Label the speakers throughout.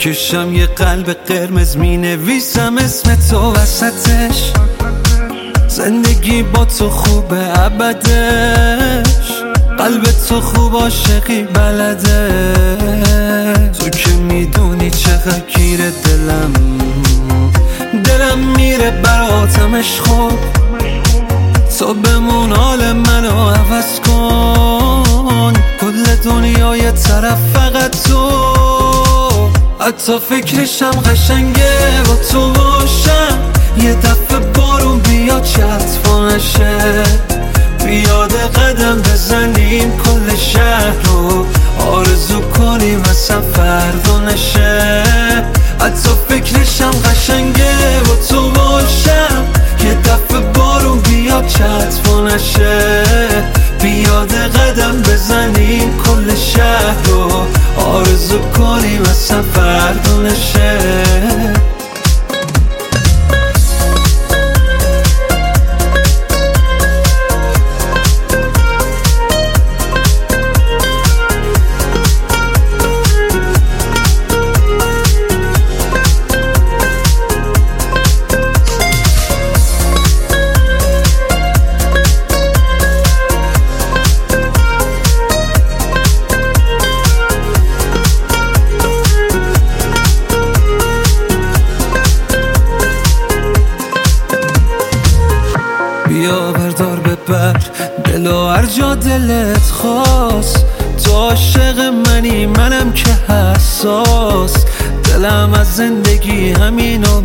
Speaker 1: میکشم یه قلب قرمز، مینویسم اسم تو وسطش. زندگی با تو خوبه ابدش، قلب تو خوب عاشقی بلده. تو که میدونی چقدر گیره دلم میره براتمش. خوب تو بمون حال منو عوض کن، کل دنیا یه طرف فقط تو. حتی فکرشم قشنگه با تو باشم، یه دفعه بارون بیاد چطفا نشه، بیاد قدم بزنیم کل شهر رو آرزو کنیم اصلا فردا نشه. حتی فکرشم قشنگه با تو باشم، یه دفعه بارون بیاد چطفا نشه، بیاد قدم بزنیم کل شهر رو آرزو کنیم اصلا فردا نشه. بیا بردار ببر دلو هر جا دلت خواست، تو عاشق منی منم که حساس، دلم از زندگی همینو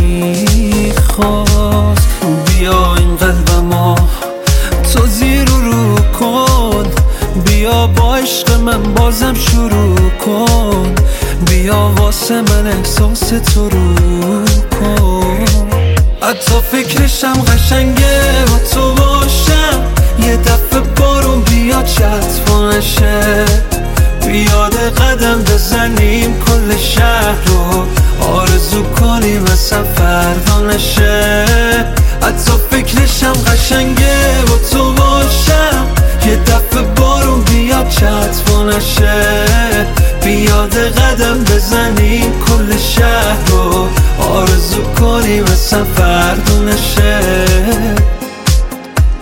Speaker 1: میخواست. بیا این قلبمو تو زیر و رو کن، بیا با عشق من بازم شروع کن، بیا واسه من احساس تو رو کن. حتی فکرشم قشنگه با تو باشم، یه دفعه بارون بیاد چطفا نشه، بیاد قدم بزنیم کل شهر رو آرزو کنیم اصلا فردا نشه. حتی فکرشم قشنگه با تو باشم، یه دفعه بارون بیاد چطفا نشه، بیاد قدم بزنیم کل شهر رو آرزو کنیم اصلا فردا نشه.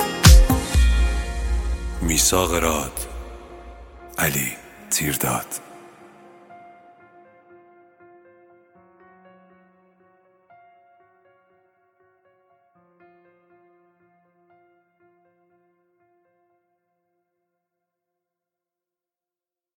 Speaker 2: میثاق راد، علی تیرداد.